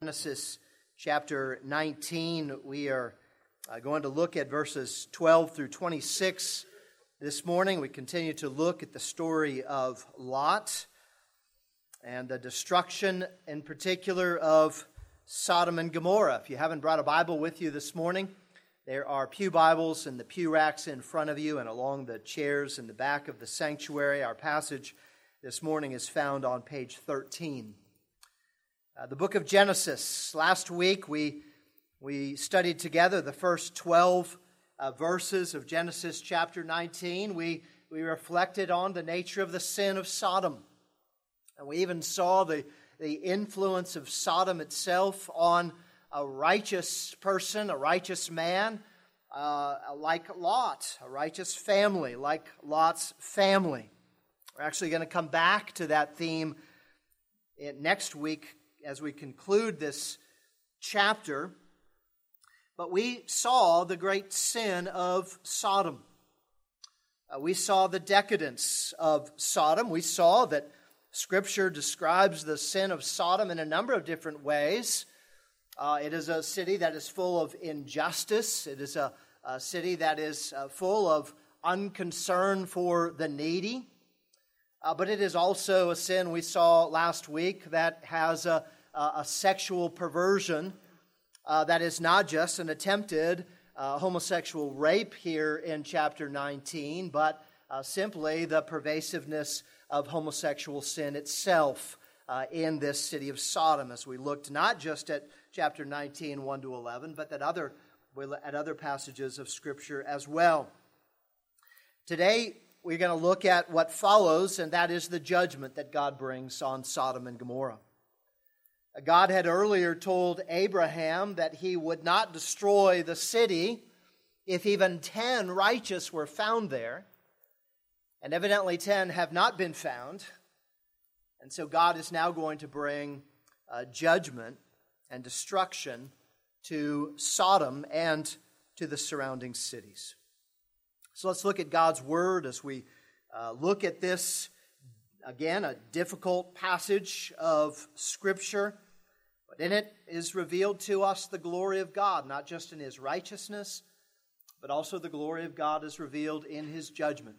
Genesis chapter 19. We are going to look at verses 12 through 26 this morning. We continue to look at the story of Lot and the destruction in particular of Sodom and Gomorrah. If you haven't brought a Bible with you this morning, there are pew Bibles in the pew racks in front of you and along the chairs in the back of the sanctuary. Our passage this morning is found on page 13. The book of Genesis. Last week we studied together the first 12 verses of Genesis chapter 19. We reflected on the nature of the sin of Sodom. And we even saw the influence of Sodom itself on a righteous person, a righteous man, like Lot, a righteous family, like Lot's family. We're actually going to come back to that theme next week as we conclude this chapter. But we saw the great sin of Sodom. We saw the decadence of Sodom. We saw that Scripture describes the sin of Sodom in a number of different ways. It is a city that is full of injustice. It is a city that is full of unconcern for the needy. But it is also a sin we saw last week that has a sexual perversion that is not just an attempted homosexual rape here in chapter 19, but simply the pervasiveness of homosexual sin itself in this city of Sodom, as we looked not just at chapter 19, 1 to 11, but at other passages of Scripture as well. Today, we're going to look at what follows, and that is the judgment that God brings on Sodom and Gomorrah. God had earlier told Abraham that he would not destroy the city if even 10 righteous were found there, and evidently 10 have not been found. And so God is now going to bring judgment and destruction to Sodom and to the surrounding cities. So let's look at God's Word as we look at this, again, a difficult passage of Scripture. But in it is revealed to us the glory of God, not just in His righteousness, but also the glory of God is revealed in His judgment.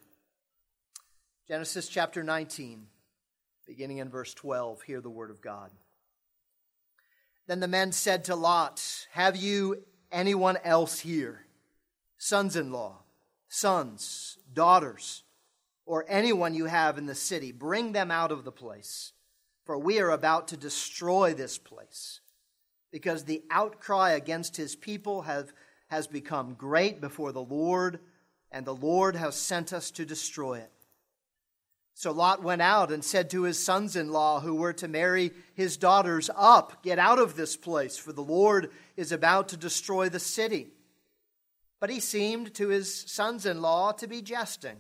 Genesis chapter 19, beginning in verse 12, hear the word of God. Then the men said to Lot, "Have you anyone else here, sons-in-law, sons, daughters, or anyone you have in the city? Bring them out of the place, for we are about to destroy this place, because the outcry against His people has become great before the Lord, and the Lord has sent us to destroy it." So Lot went out and said to his sons-in-law who were to marry his daughters, "Up, get out of this place, for the Lord is about to destroy the city." But he seemed to his sons-in-law to be jesting.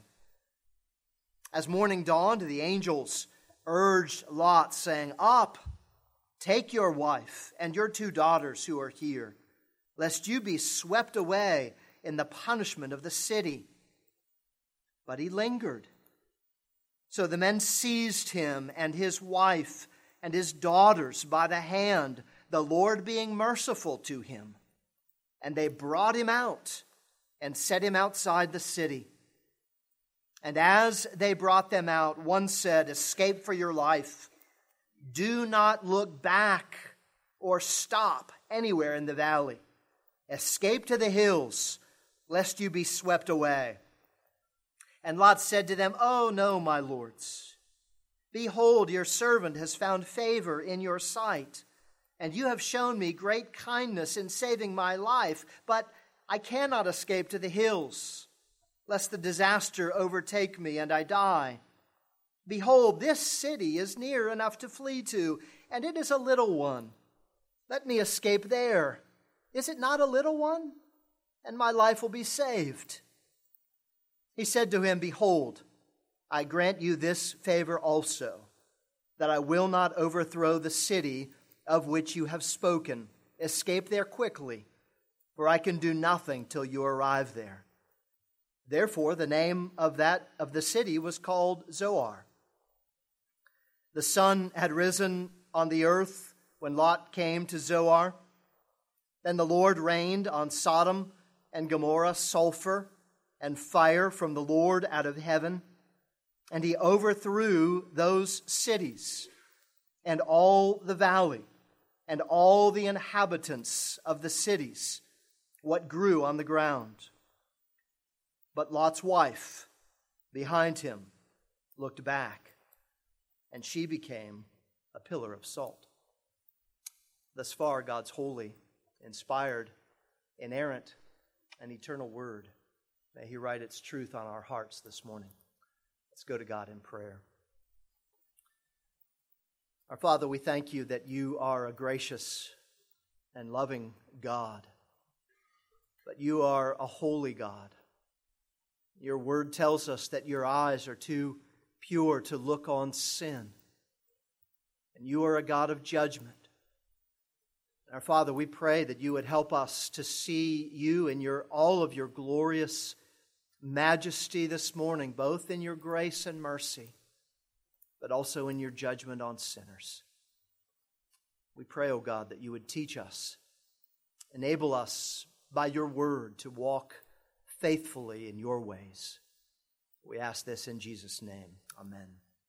As morning dawned, the angels urged Lot, saying, "Up, take your wife and your 2 daughters who are here, lest you be swept away in the punishment of the city." But he lingered. So the men seized him and his wife and his daughters by the hand, the Lord being merciful to him. And they brought him out and set him outside the city. And as they brought them out, one said, "Escape for your life. Do not look back or stop anywhere in the valley. Escape to the hills, lest you be swept away." And Lot said to them, "Oh, no, my lords. Behold, your servant has found favor in your sight, and you have shown me great kindness in saving my life. But I cannot escape to the hills, lest the disaster overtake me and I die. Behold, this city is near enough to flee to, and it is a little one. Let me escape there. Is it not a little one? And my life will be saved." He said to him, "Behold, I grant you this favor also, that I will not overthrow the city of which you have spoken. Escape there quickly, for I can do nothing till you arrive there." Therefore, the name of the city was called Zoar. The sun had risen on the earth when Lot came to Zoar. Then the Lord rained on Sodom and Gomorrah sulfur and fire from the Lord out of heaven, and he overthrew those cities and all the valley and all the inhabitants of the cities, what grew on the ground. But Lot's wife behind him looked back, and she became a pillar of salt. Thus far, God's holy, inspired, inerrant, and eternal word. May He write its truth on our hearts this morning. Let's go to God in prayer. Our Father, we thank You that You are a gracious and loving God, but You are a holy God. Your word tells us that Your eyes are too pure to look on sin, and You are a God of judgment. Our Father, we pray that You would help us to see You in all of Your glorious majesty this morning, both in Your grace and mercy, but also in Your judgment on sinners. We pray, O God, that You would teach us, enable us by Your word to walk faithfully in Your ways. We ask this in Jesus' name. Amen.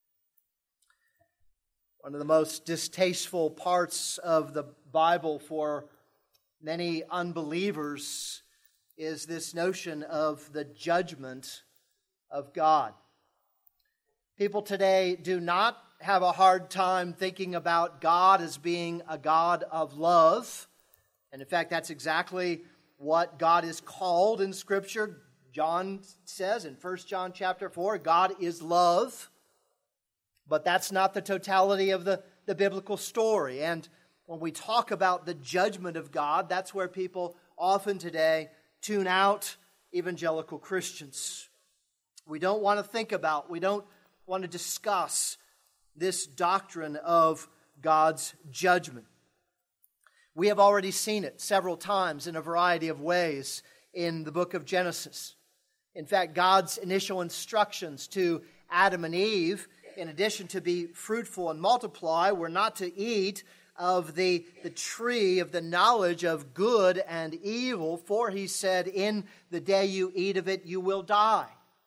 One of the most distasteful parts of the Bible for many unbelievers is this notion of the judgment of God. People today do not have a hard time thinking about God as being a God of love. And in fact, that's exactly what God is called in Scripture. John says in 1 John chapter 4, God is love. But that's not the totality of the biblical story. And when we talk about the judgment of God, that's where people often today tune out evangelical Christians. We don't want to think about, we don't want to discuss this doctrine of God's judgment. We have already seen it several times in a variety of ways in the book of Genesis. In fact, God's initial instructions to Adam and Eve, in addition to be fruitful and multiply, were not to eat of the tree of the knowledge of good and evil, for He said, in the day you eat of it, you will die.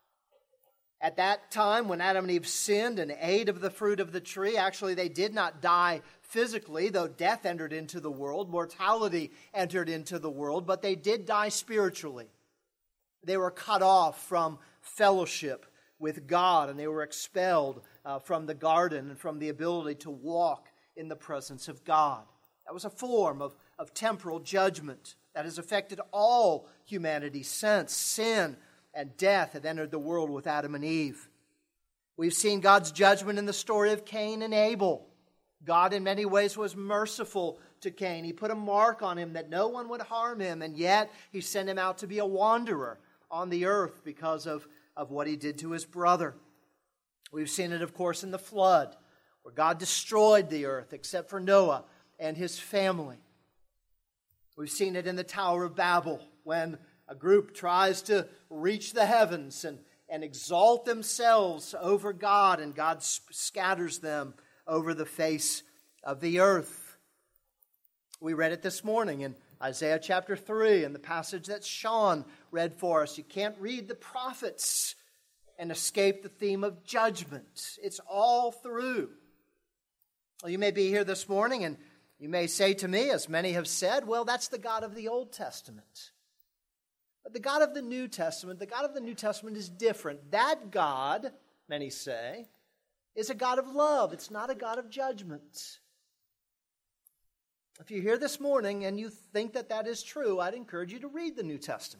At that time, when Adam and Eve sinned and ate of the fruit of the tree, actually they did not die physically, though death entered into the world, mortality entered into the world, but they did die spiritually. They were cut off from fellowship with God, and they were expelled from the garden and from the ability to walk in the presence of God. That was a form of temporal judgment that has affected all humanity since sin and death had entered the world with Adam and Eve. We've seen God's judgment in the story of Cain and Abel. God in many ways was merciful to Cain. He put a mark on him that no one would harm him, and yet He sent him out to be a wanderer on the earth because of what he did to his brother. We've seen it, of course, in the flood, where God destroyed the earth except for Noah and his family. We've seen it in the Tower of Babel, when a group tries to reach the heavens and exalt themselves over God, and God scatters them over the face of the earth. We read it this morning in Isaiah chapter 3, in the passage that Sean read for us. You can't read the prophets and escape the theme of judgment. It's all through. Well, you may be here this morning and you may say to me, as many have said, well, that's the God of the Old Testament. But the God of the New Testament, is different. That God, many say, is a God of love. It's not a God of judgment. If you're here this morning and you think that that is true, I'd encourage you to read the New Testament.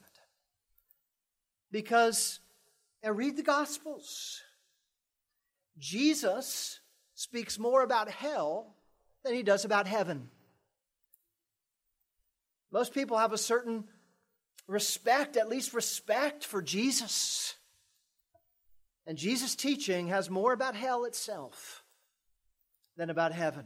Because, and read the Gospels. Jesus speaks more about hell than He does about heaven. Most people have a certain respect, at least respect, for Jesus. And Jesus' teaching has more about hell itself than about heaven.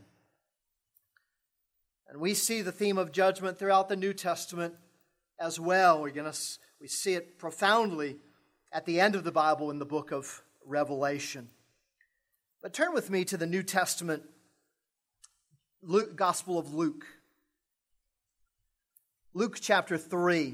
And we see the theme of judgment throughout the New Testament as well. We see it profoundly at the end of the Bible in the book of Revelation. But turn with me to the New Testament Gospel of Luke. Luke chapter 3.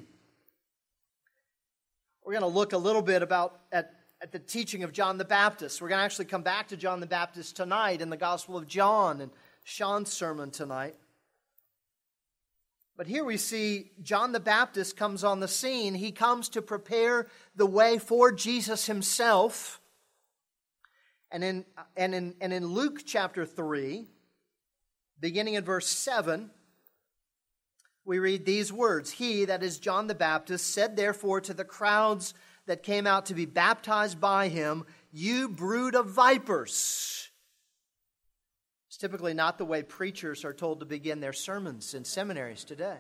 We're going to look a little bit at the teaching of John the Baptist. We're going to actually come back to John the Baptist tonight in the Gospel of John and Sean's sermon tonight. But here we see John the Baptist comes on the scene. He comes to prepare the way for Jesus himself. And in Luke chapter 3, beginning in verse 7, we read these words. He, that is John the Baptist, said therefore to the crowds that came out to be baptized by him, "You brood of vipers." It's typically not the way preachers are told to begin their sermons in seminaries today.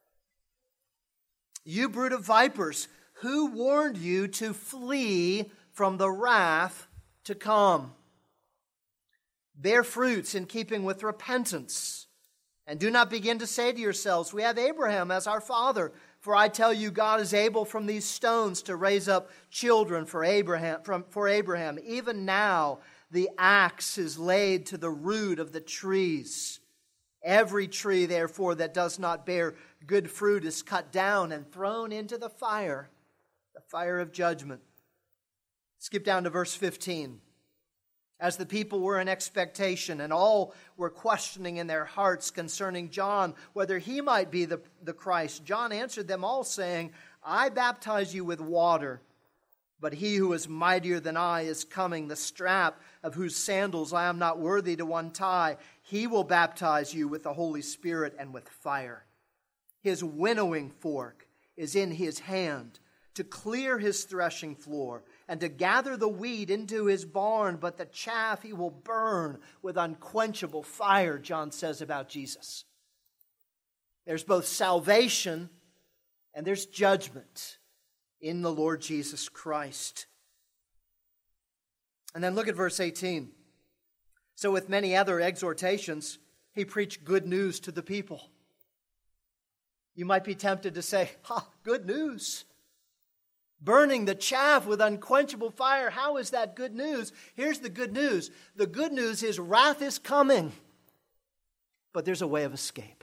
"You brood of vipers, who warned you to flee from the wrath to come? Bear fruits in keeping with repentance. And do not begin to say to yourselves, 'We have Abraham as our father.' For I tell you, God is able from these stones to raise up children for Abraham. Even now the axe is laid to the root of the trees. Every tree, therefore, that does not bear good fruit is cut down and thrown into the fire of judgment." Skip down to verse 15. As the people were in expectation and all were questioning in their hearts concerning John whether he might be the Christ, John answered them all, saying, "I baptize you with water, but he who is mightier than I is coming, the strap of whose sandals I am not worthy to untie. He will baptize you with the Holy Spirit and with fire. His winnowing fork is in his hand to clear his threshing floor and to gather the wheat into his barn, but the chaff he will burn with unquenchable fire," John says about Jesus. There's both salvation and there's judgment in the Lord Jesus Christ. And then look at verse 18. "So with many other exhortations, he preached good news to the people." You might be tempted to say, good news. Burning the chaff with unquenchable fire. How is that good news? Here's the good news. The good news is wrath is coming, but there's a way of escape.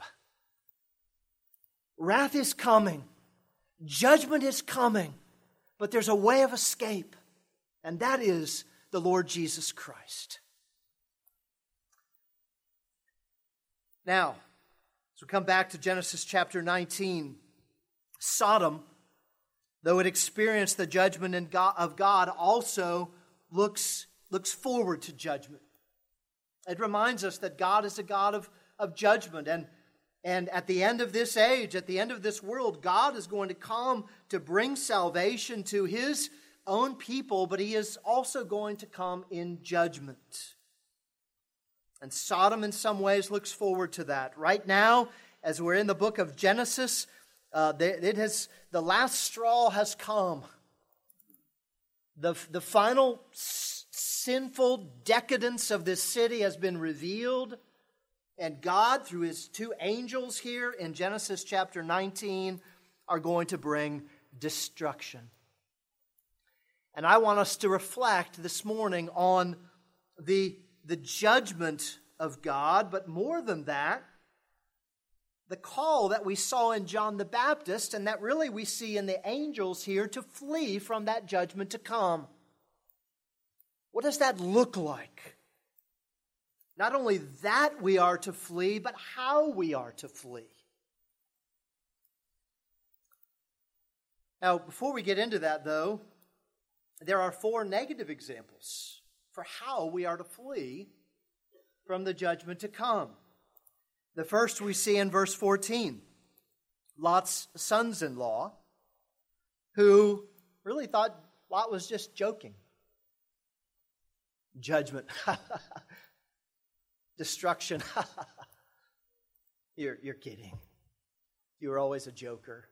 Wrath is coming. Judgment is coming, but there's a way of escape, and that is the Lord Jesus Christ. Now, as we come back to Genesis chapter 19, Sodom, though it experienced the judgment of God, also looks forward to judgment. It reminds us that God is a God of judgment. And at the end of this age, at the end of this world, God is going to come to bring salvation to his own people, but he is also going to come in judgment. And Sodom in some ways looks forward to that. Right now, as we're in the book of Genesis, the last straw has come. The final sinful decadence of this city has been revealed. And God, through his two angels here in Genesis chapter 19, are going to bring destruction. And I want us to reflect this morning on the judgment of God, but more than that, the call that we saw in John the Baptist, and that really we see in the angels here, to flee from that judgment to come. What does that look like? Not only that we are to flee, but how we are to flee. Now, before we get into that, though, there are 4 negative examples for how we are to flee from the judgment to come. The first we see in verse 14. Lot's sons-in-law, who really thought Lot was just joking. Judgment. Destruction. You're kidding. You were always a joker.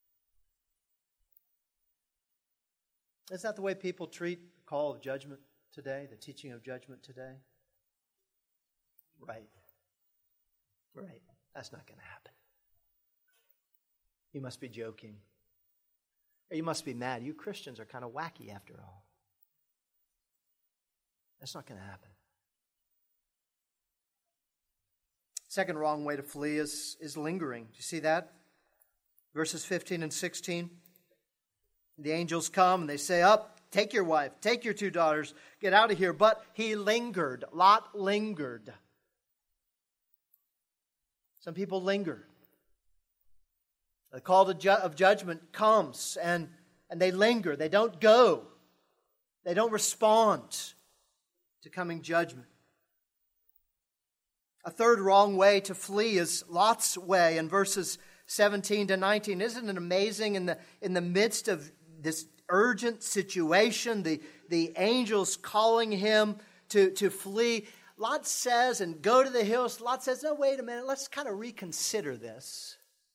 Is that the way people treat the call of judgment today, the teaching of judgment today? Right. That's not going to happen. You must be joking. Or you must be mad. You Christians are kind of wacky after all. That's not going to happen. Second wrong way to flee is lingering. Do you see that? Verses 15 and 16. The angels come and they say, up, take your wife, take your 2 daughters, get out of here. But he lingered. Lot lingered. Some people linger. The call of judgment comes and they linger. They don't go. They don't respond to coming judgment. A third wrong way to flee is Lot's way in verses 17 to 19. Isn't it amazing in the midst of this urgent situation, the angels calling him to flee? Lot says, and go to the hills. Lot says, no, wait a minute, let's kind of reconsider this.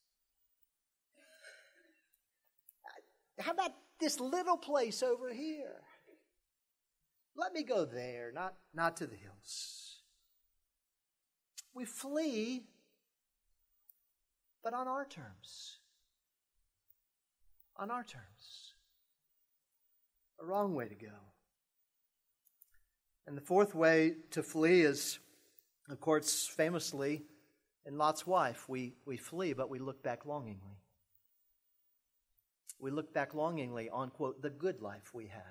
How about this little place over here? Let me go there, not to the hills. We flee, but on our terms. On our terms. A wrong way to go. And the fourth way to flee is, of course, famously, in Lot's wife. We flee, but we look back longingly. We look back longingly on, quote, the good life we had.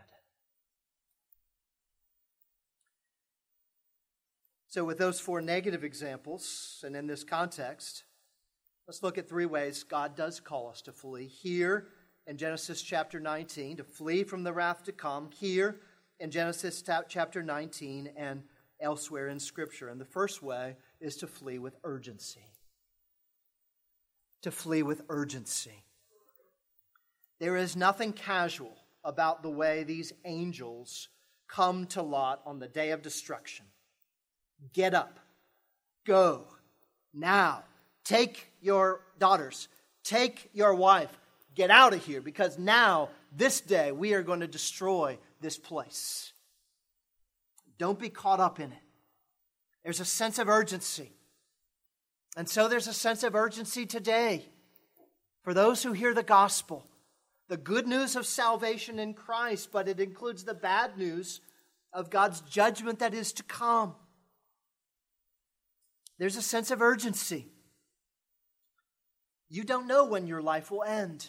So with those 4 negative examples, and in this context, let's look at 3 ways God does call us to flee. Here in Genesis chapter 19, to flee from the wrath to come. Here in Genesis chapter 19 and elsewhere in Scripture. And the first way is to flee with urgency. To flee with urgency. There is nothing casual about the way these angels come to Lot on the day of destruction. Get up. Go. Now. Take your daughters. Take your wife. Get out of here, because now, this day, we are going to destroy this place. Don't be caught up in it. There's a sense of urgency. And so there's a sense of urgency today for those who hear the gospel. The good news of salvation in Christ, but it includes the bad news of God's judgment that is to come. There's a sense of urgency. You don't know when your life will end.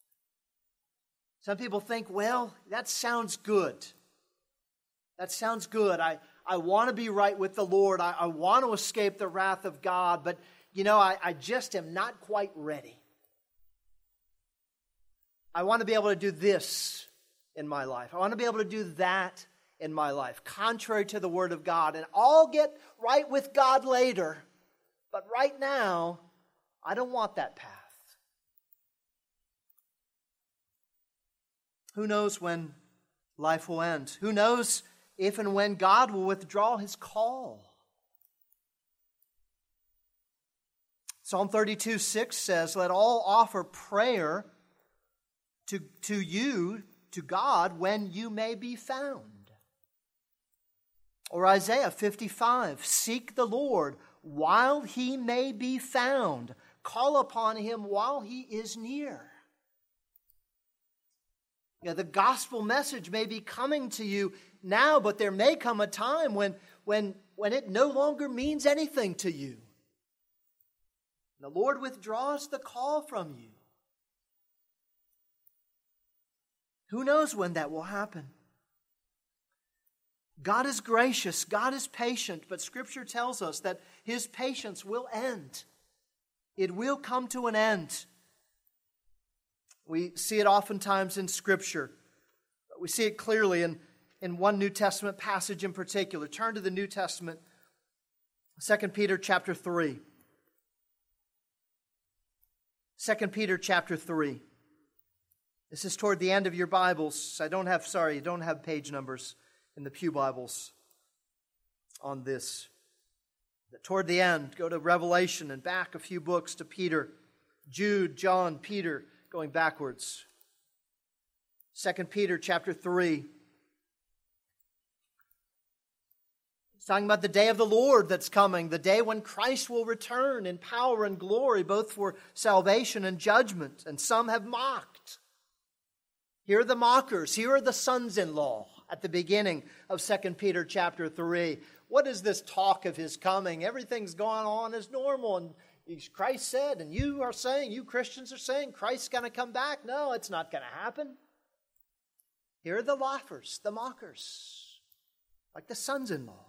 Some people think, well, that sounds good. That sounds good. I want to be right with the Lord. I want to escape the wrath of God, but, I just am not quite ready. I want to be able to do this in my life. I want to be able to do that in my life, contrary to the Word of God. And I'll get right with God later. But right now, I don't want that path. Who knows when life will end? Who knows if and when God will withdraw His call? Psalm 32:6 says, let all offer prayer to you, to God, when you may be found. Or Isaiah 55, seek the Lord while He may be found. Call upon Him while He is near. The gospel message may be coming to you now, but there may come a time when it no longer means anything to you. The Lord withdraws the call from you. Who knows when that will happen? God is gracious, God is patient, but Scripture tells us that His patience will end. It will come to an end. We see it oftentimes in Scripture. We see it clearly in one New Testament passage in particular. Turn to the New Testament, 2 Peter chapter 3. 2 Peter chapter 3. This is toward the end of your Bibles. You don't have page numbers in the Pew Bibles on this. But toward the end, go to Revelation and back a few books to Peter, Jude, John, Peter, going backwards. 2 Peter chapter 3. It's talking about the day of the Lord that's coming, the day when Christ will return in power and glory, both for salvation and judgment. And some have mocked. Here are the mockers. Here are the sons-in-law at the beginning of 2 Peter chapter 3. what is this talk of his coming? Everything's going on as normal. And Christ said, and you are saying, you Christians are saying, Christ's going to come back. No, it's not going to happen. Here are the laughers, the mockers, like the sons-in-law.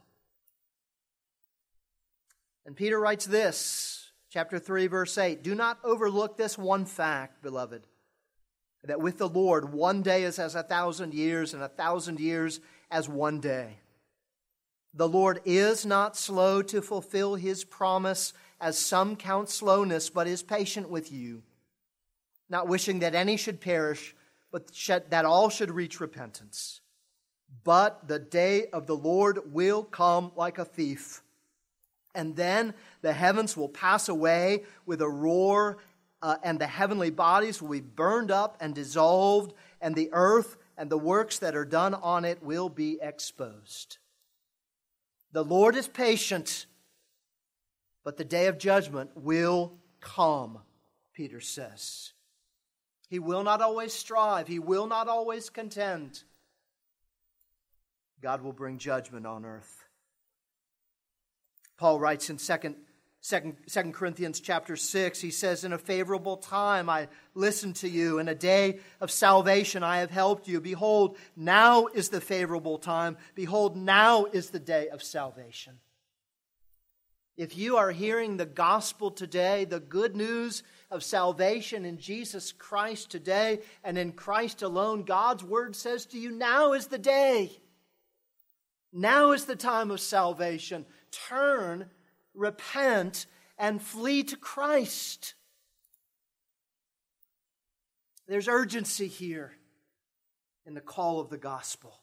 And Peter writes this, chapter 3, verse 8, "Do not overlook this one fact, beloved, that with the Lord 1 day is as 1,000 years, and 1,000 years as 1 day. The Lord is not slow to fulfill His promise, as some count slowness, but is patient with you, not wishing that any should perish, but that all should reach repentance. But the day of the Lord will come like a thief, and then the heavens will pass away with a roar, and the heavenly bodies will be burned up and dissolved, and the earth and the works that are done on it will be exposed. The Lord is patient, but the day of judgment will come," Peter says. He will not always strive. He will not always contend. God will bring judgment on earth. Paul writes in 2 Corinthians chapter 6, he says, "In a favorable time I listened to you. In a day of salvation I have helped you. Behold, now is the favorable time. Behold, now is the day of salvation." If you are hearing the gospel today, the good news of salvation in Jesus Christ today and in Christ alone, God's word says to you, now is the day. Now is the time of salvation. Turn, repent, and flee to Christ. There's urgency here in the call of the gospel.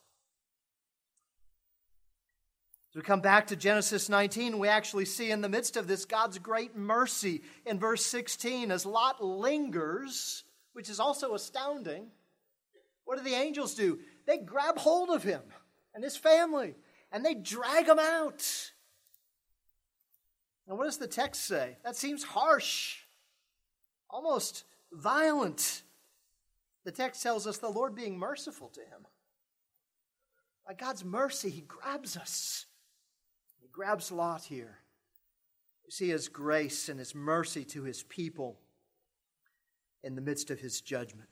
As we come back to Genesis 19, we actually see in the midst of this God's great mercy in verse 16 as Lot lingers, which is also astounding. What do the angels do? They grab hold of him and his family and they drag him out. Now, what does the text say? That seems harsh, almost violent. The text tells us the Lord being merciful to him. By God's mercy, He grabs us. He grabs Lot here. You see His grace and His mercy to His people in the midst of His judgment.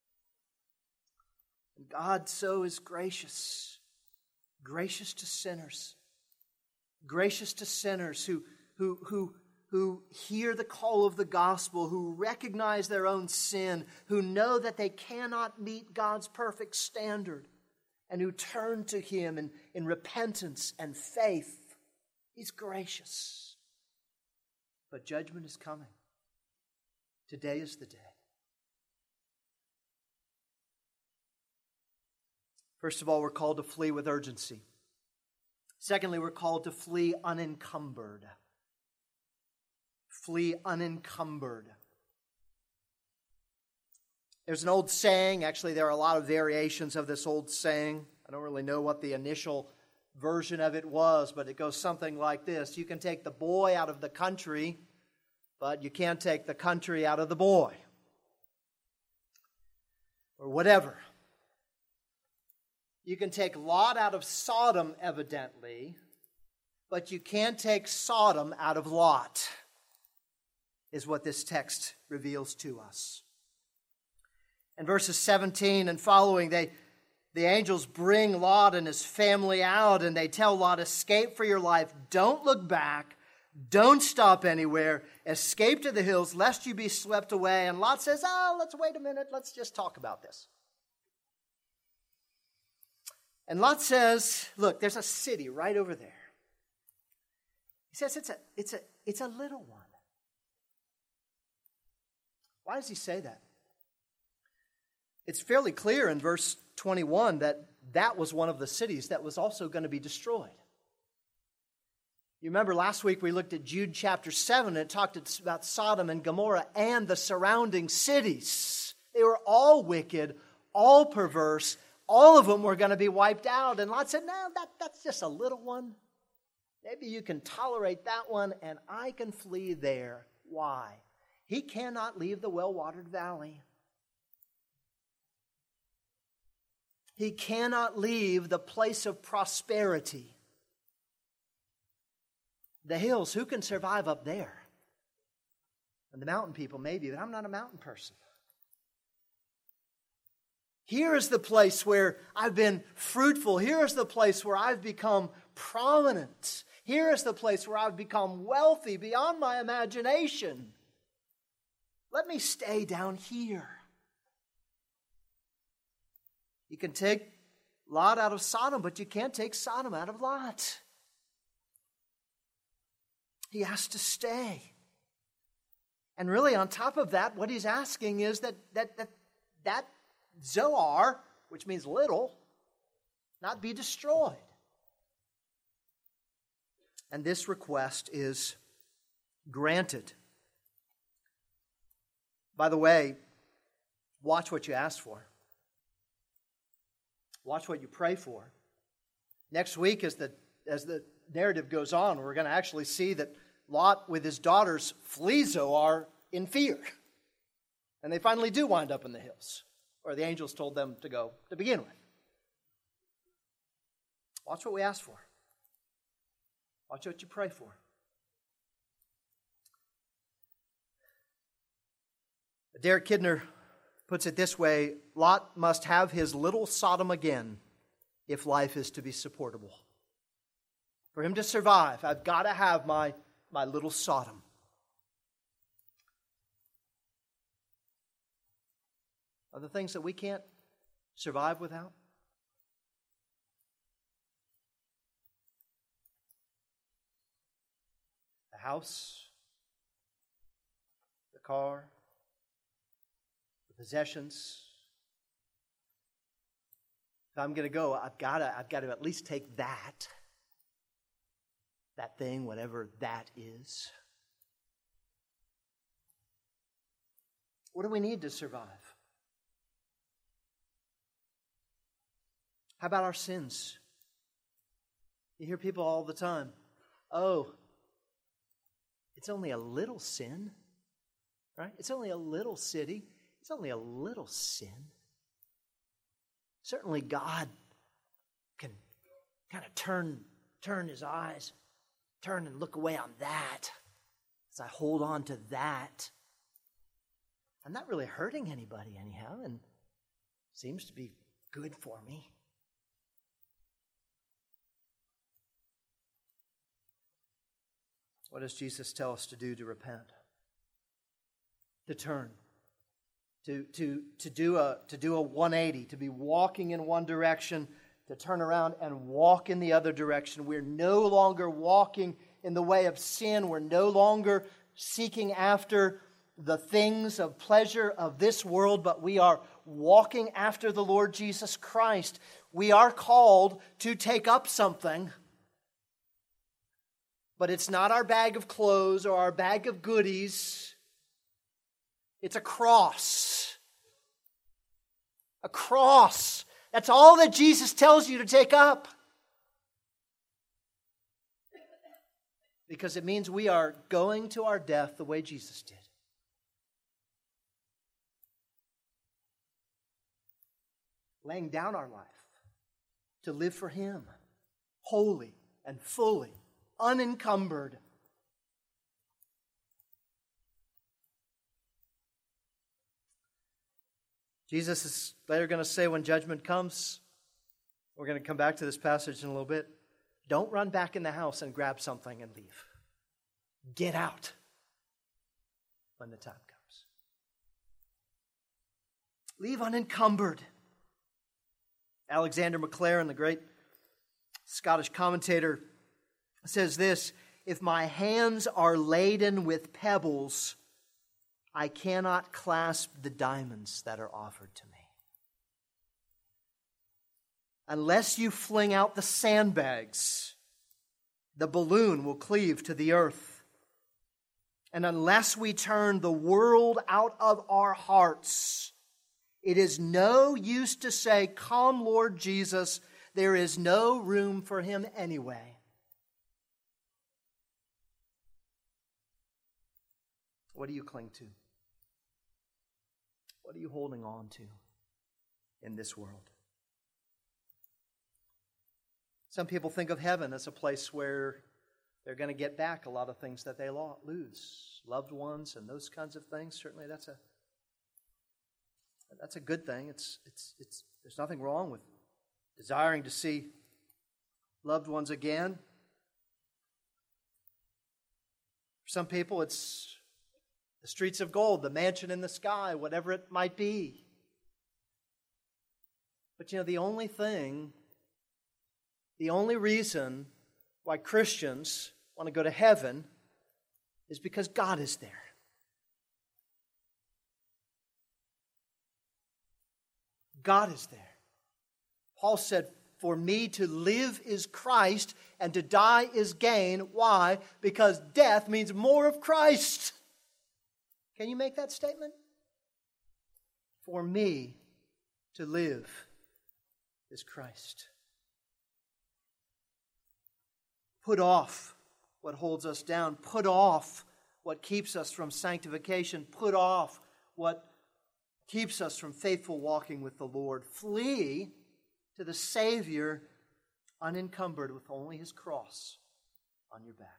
And God so is gracious. Gracious to sinners. Gracious to sinners who hear the call of the gospel, who recognize their own sin, who know that they cannot meet God's perfect standard, and who turn to Him in repentance and faith. He's gracious. But judgment is coming. Today is the day. First of all, we're called to flee with urgency. Secondly, we're called to flee unencumbered. Flee unencumbered. There's an old saying. Actually, there are a lot of variations of this old saying. I don't really know what the initial version of it was, but it goes something like this. You can take the boy out of the country, but you can't take the country out of the boy. Or whatever. You can take Lot out of Sodom, evidently, but you can't take Sodom out of Lot, is what this text reveals to us. In verses 17 and following, the angels bring Lot and his family out, and they tell Lot, escape for your life. Don't look back. Don't stop anywhere. Escape to the hills, lest you be swept away. And Lot says, let's wait a minute. Let's just talk about this. And Lot says, look, there's a city right over there. He says it's a little one. Why does he say that? It's fairly clear in verse 21 that was one of the cities that was also going to be destroyed. You remember last week we looked at Jude chapter 7 and it talked about Sodom and Gomorrah and the surrounding cities. They were all wicked, all perverse. All of them were going to be wiped out. And Lot said, no, that's just a little one. Maybe you can tolerate that one and I can flee there. Why? He cannot leave the well-watered valley. He cannot leave the place of prosperity. The hills, who can survive up there? And the mountain people, maybe, but I'm not a mountain person. Here is the place where I've been fruitful. Here is the place where I've become prominent. Here is the place where I've become wealthy beyond my imagination. Let me stay down here. You can take Lot out of Sodom, but you can't take Sodom out of Lot. He has to stay. And really, on top of that, what he's asking is that Zoar, which means little, not be destroyed. And this request is granted. By the way, watch what you ask for. Watch what you pray for. Next week, as the narrative goes on, we're going to actually see that Lot with his daughters flee Zoar in fear. And they finally do wind up in the hills, where the angels told them to go to begin with. Watch what we ask for. Watch what you pray for. Derek Kidner puts it this way: Lot must have his little Sodom again if life is to be supportable. For him to survive, I've got to have my little Sodom. Are there things that we can't survive without? The house, the car, the possessions. If I'm going to go, I've got to at least take that thing, whatever that is. What do we need to survive? How about our sins? You hear people all the time, oh, it's only a little sin, right? It's only a little city. It's only a little sin. Certainly God can kind of turn his eyes, turn and look away on that as I hold on to that. I'm not really hurting anybody anyhow, and seems to be good for me. What does Jesus tell us to do to repent? To turn. To do a 180, to be walking in one direction, to turn around and walk in the other direction. We're no longer walking in the way of sin. We're no longer seeking after the things of pleasure of this world, but we are walking after the Lord Jesus Christ. We are called to take up something, but it's not our bag of clothes or our bag of goodies. It's a cross. A cross. That's all that Jesus tells you to take up. Because it means we are going to our death the way Jesus did. Laying down our life to live for Him, wholly and fully, unencumbered. Jesus is later going to say when judgment comes, we're going to come back to this passage in a little bit, don't run back in the house and grab something and leave. Get out when the time comes. Leave unencumbered. Alexander Maclaren, the great Scottish commentator, says this: if my hands are laden with pebbles, I cannot clasp the diamonds that are offered to me. Unless you fling out the sandbags, the balloon will cleave to the earth. And unless we turn the world out of our hearts, it is no use to say, "Come, Lord Jesus." There is no room for Him anyway. What do you cling to? What are you holding on to in this world? Some people think of heaven as a place where they're going to get back a lot of things that they lose. Loved ones and those kinds of things. Certainly that's a good thing. There's nothing wrong with desiring to see loved ones again. For some people, it's the streets of gold, the mansion in the sky, whatever it might be. But the only reason why Christians want to go to heaven is because God is there. God is there. Paul said, "For me to live is Christ, and to die is gain." Why? Because death means more of Christ. Can you make that statement? For me to live is Christ. Put off what holds us down. Put off what keeps us from sanctification. Put off what keeps us from faithful walking with the Lord. Flee to the Savior unencumbered with only His cross on your back.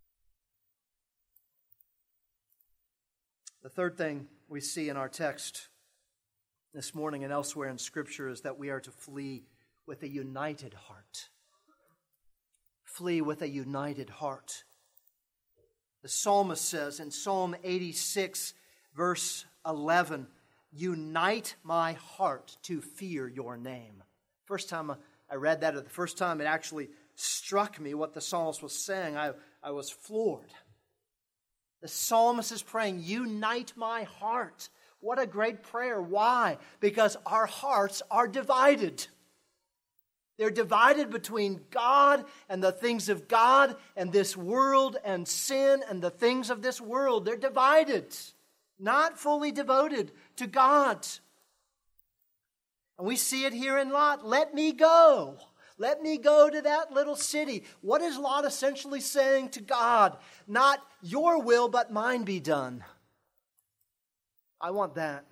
The third thing we see in our text this morning and elsewhere in Scripture is that we are to flee with a united heart. Flee with a united heart. The psalmist says in Psalm 86, verse 11, "Unite my heart to fear your name." First time I read that, or the first time it actually struck me what the psalmist was saying, I was floored. The psalmist is praying, "Unite my heart." What a great prayer. Why? Because our hearts are divided. They're divided between God and the things of God and this world and sin and the things of this world. They're divided, not fully devoted to God. And we see it here in Lot. Let me go. Let me go to that little city. What is Lot essentially saying to God? Not your will, but mine be done. I want that.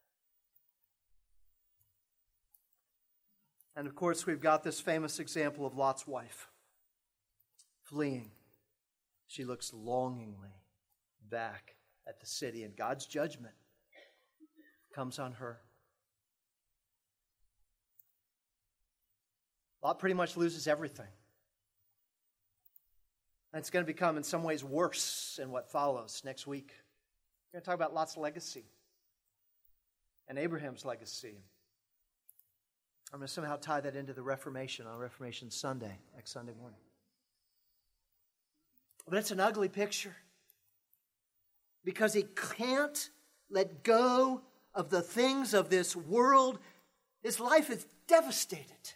And of course, we've got this famous example of Lot's wife fleeing. She looks longingly back at the city, and God's judgment comes on her. Lot pretty much loses everything. And it's going to become, in some ways, worse in what follows next week. We're going to talk about Lot's legacy and Abraham's legacy. I'm going to somehow tie that into the Reformation on Reformation Sunday, next Sunday morning. But it's an ugly picture because he can't let go of the things of this world. His life is devastated,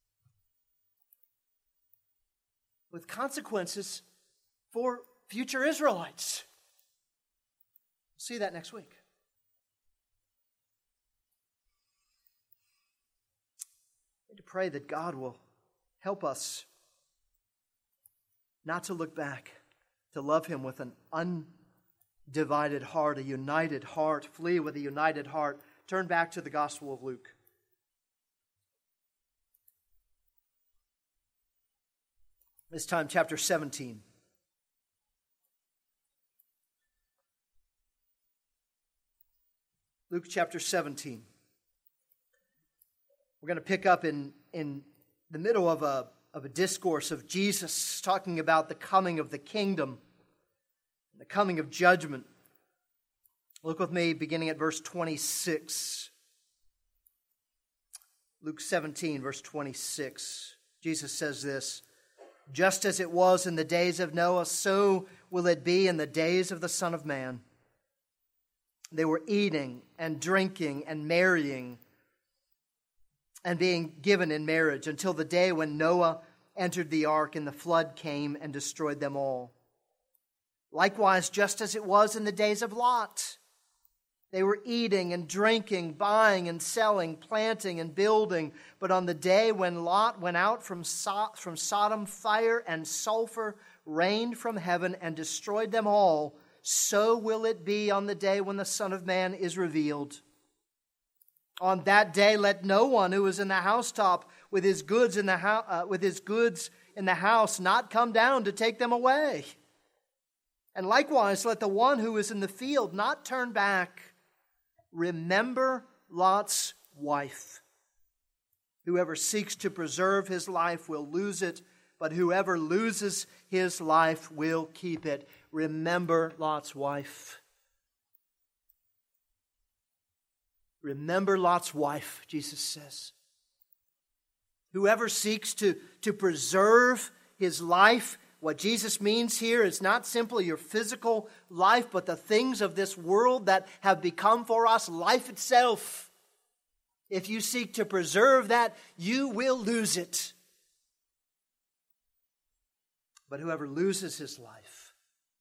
with consequences for future Israelites. We'll see that next week. I need to pray that God will help us not to look back, to love Him with an undivided heart, a united heart. Flee with a united heart. Turn back to the Gospel of Luke. This time, chapter 17. Luke chapter 17. We're going to pick up in the middle of a discourse of Jesus talking about the coming of the kingdom, the coming of judgment. Look with me beginning at verse 26. Luke 17, verse 26. Jesus says this, "Just as it was in the days of Noah, so will it be in the days of the Son of Man. They were eating and drinking and marrying and being given in marriage until the day when Noah entered the ark and the flood came and destroyed them all. Likewise, just as it was in the days of Lot, they were eating and drinking, buying and selling, planting and building. But on the day when Lot went out from Sodom, fire and sulfur rained from heaven and destroyed them all. So will it be on the day when the Son of Man is revealed. On that day, let no one who is in the housetop with his goods in the house not come down to take them away. And likewise, let the one who is in the field not turn back. Remember Lot's wife. Whoever seeks to preserve his life will lose it, but whoever loses his life will keep it. Remember Lot's wife. Remember Lot's wife, Jesus says. Whoever seeks to preserve his life, what Jesus means here is not simply your physical life, but the things of this world that have become for us life itself. If you seek to preserve that, you will lose it. But whoever loses his life,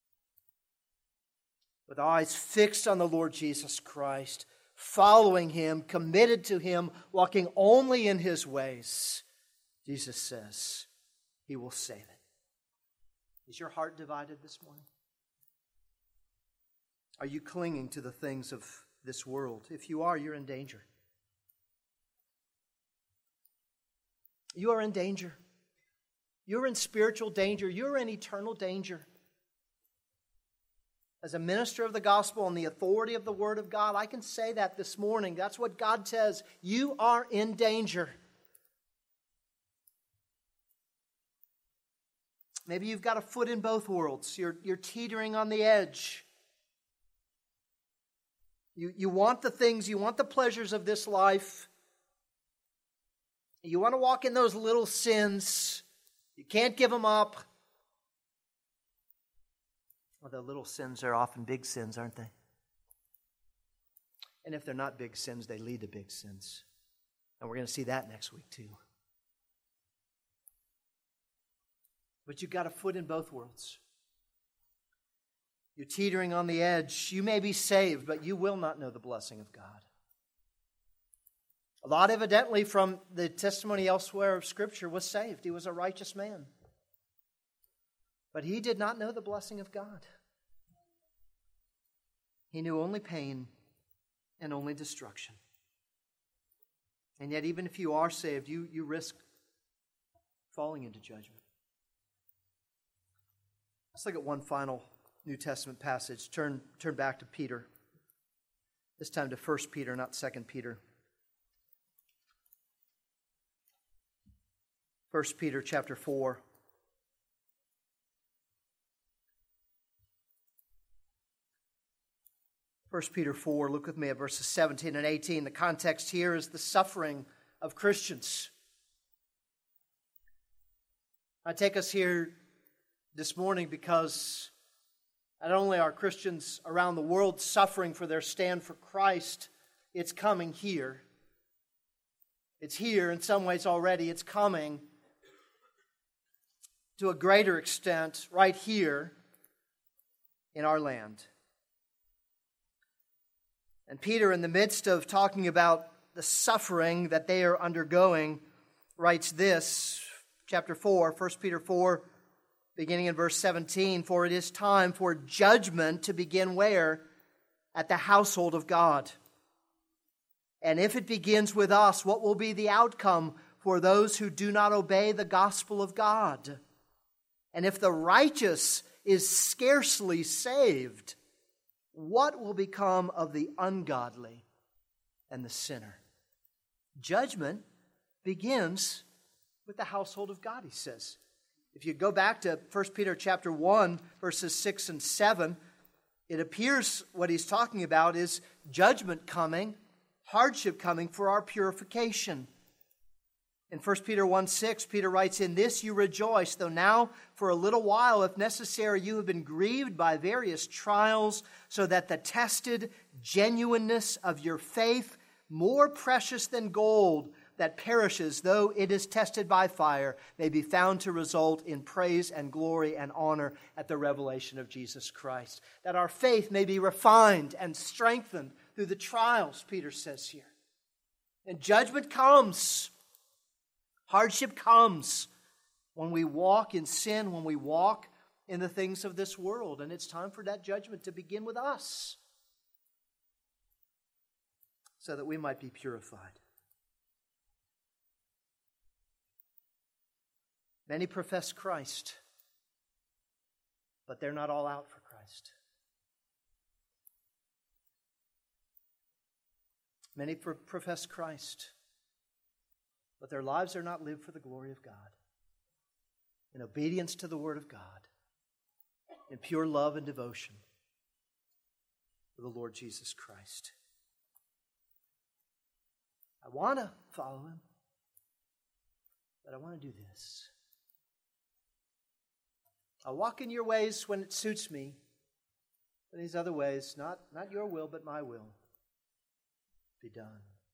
with eyes fixed on the Lord Jesus Christ, following Him, committed to Him, walking only in His ways, Jesus says He will save it. Is your heart divided this morning? Are you clinging to the things of this world? If you are, you're in danger. You are in danger. You're in spiritual danger. You're in eternal danger. As a minister of the gospel and the authority of the Word of God, I can say that this morning. That's what God says. You are in danger. Maybe you've got a foot in both worlds. You're teetering on the edge. You want the things, you want the pleasures of this life. You want to walk in those little sins. You can't give them up. Well, the little sins are often big sins, aren't they? And if they're not big sins, they lead to big sins. And we're going to see that next week too. But you've got a foot in both worlds. You're teetering on the edge. You may be saved, but you will not know the blessing of God. Lot, evidently, from the testimony elsewhere of Scripture, was saved. He was a righteous man. But he did not know the blessing of God. He knew only pain and only destruction. And yet, even if you are saved, you risk falling into judgment. Let's look at one final New Testament passage. Turn back to Peter. This time to 1 Peter, not 2 Peter. 1 Peter chapter 4. First Peter 4, look with me at verses 17 and 18. The context here is the suffering of Christians. I take us here this morning because not only are Christians around the world suffering for their stand for Christ, it's coming here. It's here in some ways already. It's coming to a greater extent right here in our land. And Peter, in the midst of talking about the suffering that they are undergoing, writes this, chapter 4, 1 Peter 4, beginning in verse 17, "For it is time for judgment to begin where? At the household of God. And if it begins with us, what will be the outcome for those who do not obey the gospel of God? And if the righteous is scarcely saved, what will become of the ungodly and the sinner?" Judgment begins with the household of God, he says. If you go back to 1 Peter chapter 1, verses 6 and 7, it appears what he's talking about is judgment coming, hardship coming for our purification. In 1 Peter 1:6, Peter writes, "In this you rejoice, though now for a little while, if necessary, you have been grieved by various trials, so that the tested genuineness of your faith, more precious than gold that perishes, though it is tested by fire, may be found to result in praise and glory and honor at the revelation of Jesus Christ." That our faith may be refined and strengthened through the trials, Peter says here. And judgment comes. Hardship comes when we walk in sin, when we walk in the things of this world. And it's time for that judgment to begin with us so that we might be purified. Many profess Christ, but they're not all out for Christ. Many profess Christ, but their lives are not lived for the glory of God, in obedience to the Word of God, in pure love and devotion for the Lord Jesus Christ. I want to follow Him, but I want to do this. I'll walk in your ways when it suits me, but these other ways, not your will, but my will, be done.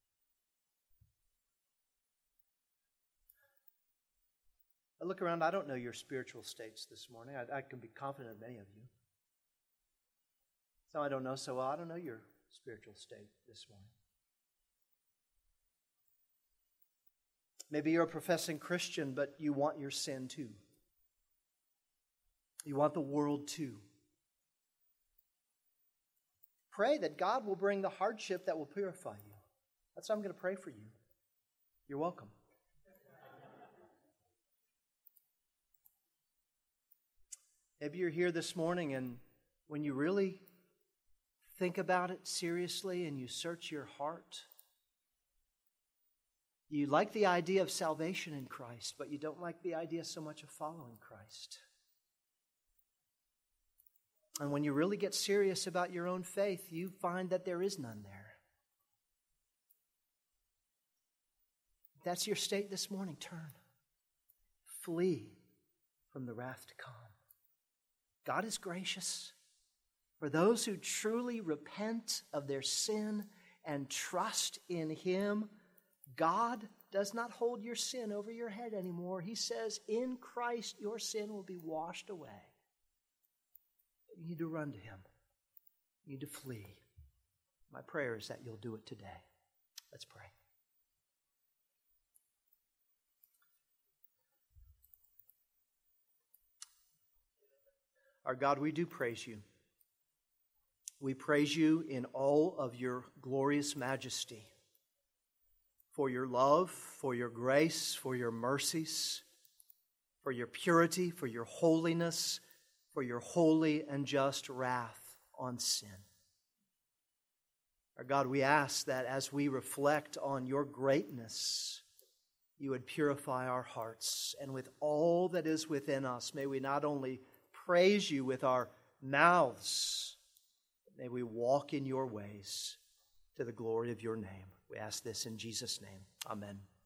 I look around, I don't know your spiritual states this morning. I can be confident of many of you. Some I don't know so well. I don't know your spiritual state this morning. Maybe you're a professing Christian, but you want your sin too. You want the world too. Pray that God will bring the hardship that will purify you. That's what I'm going to pray for you. You're welcome. Maybe you're here this morning and when you really think about it seriously and you search your heart, you like the idea of salvation in Christ, but you don't like the idea so much of following Christ. And when you really get serious about your own faith, you find that there is none there. If that's your state this morning, turn. Flee from the wrath to come. God is gracious. For those who truly repent of their sin and trust in Him, God does not hold your sin over your head anymore. He says, in Christ your sin will be washed away. You need to run to Him. You need to flee. My prayer is that you'll do it today. Let's pray. Our God, we do praise You. We praise You in all of Your glorious majesty, for Your love, for Your grace, for Your mercies, for Your purity, for Your holiness, for Your holy and just wrath on sin. Our God, we ask that as we reflect on Your greatness, You would purify our hearts, and with all that is within us, may we not only praise You with our mouths, but may we walk in Your ways to the glory of Your name. We ask this in Jesus' name. Amen.